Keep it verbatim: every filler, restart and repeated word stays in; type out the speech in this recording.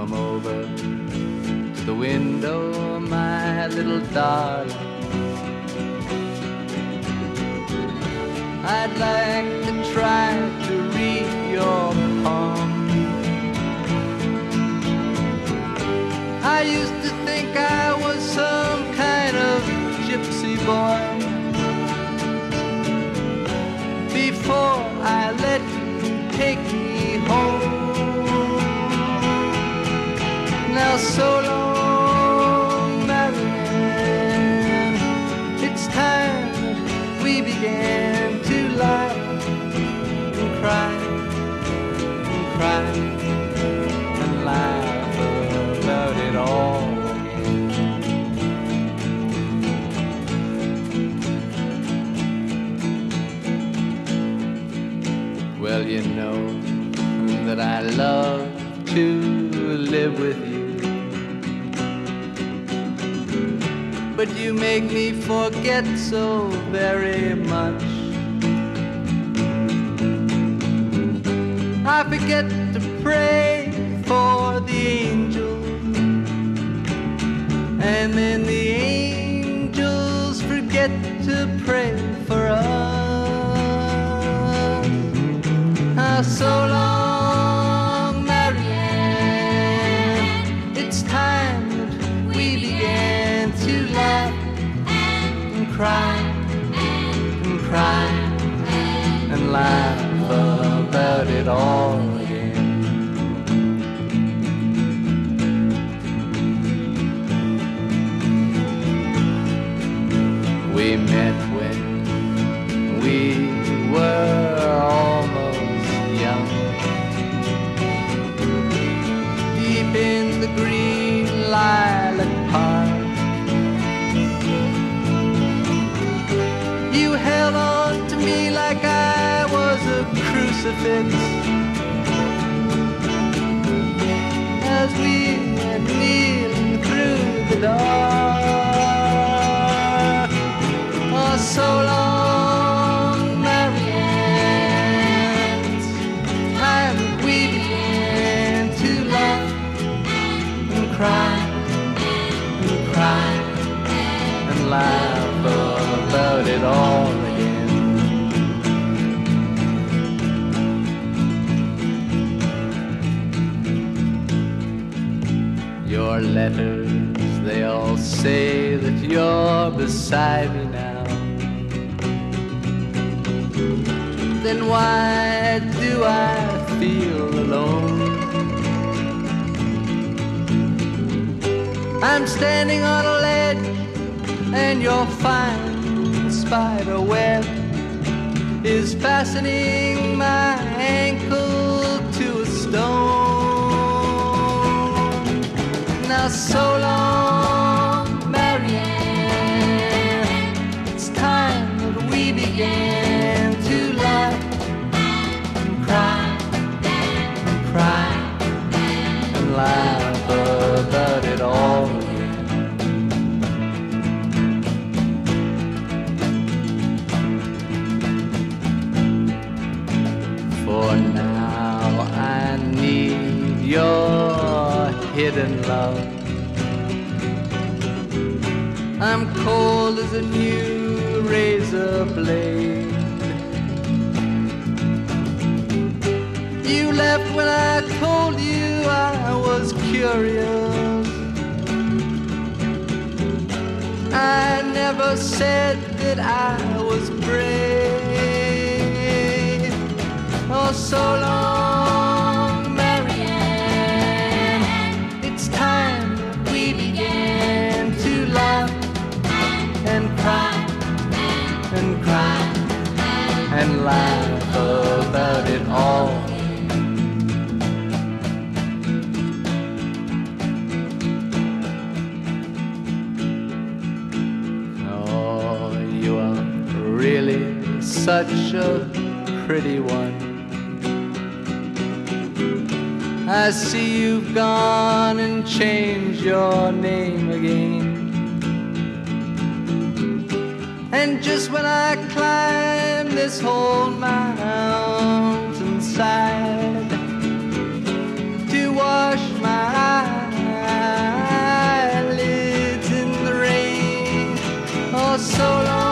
come over to the window, my little darling. I'd like to try to read your palm. I used to think I was some kind of gypsy boy before I let you take me home. Now so long, Marianne, it's time that we began to lie and cry and cry and laugh about it all again. Well, you know that I love to live with you, but you make me forget so very much. I forget to pray for the angels, and then the angels forget to pray for us. Ah, so long, Marianne, it's time that we began to laugh and cry and cry and laugh about it all again. We met when we were almost young, deep in the green lilac park. You held on to me like I was a crucifix as we went kneeling through the dark. Oh, so long, Marianne, it's time that we began to laugh and cry and cry and laugh about it all again. Your letters, they all say that you're beside me now. Then why do I feel alone? I'm standing on a ledge and your fine spider web is fastening my ankle to a stone. Now so long, Marianne, it's time that we began to laugh and cry and cry and laugh about it all again. For now I need your hidden love. I'm cold as a new razor blade. You left when I told you I was curious. I never said that I was brave. Oh, so long, Marianne, it's time that we began to laugh and cry and cry and laugh about it all. Oh, you are really such a pretty one. I see you've gone and changed your name again. And just when I climb this whole mountainside to wash my Oh, so long.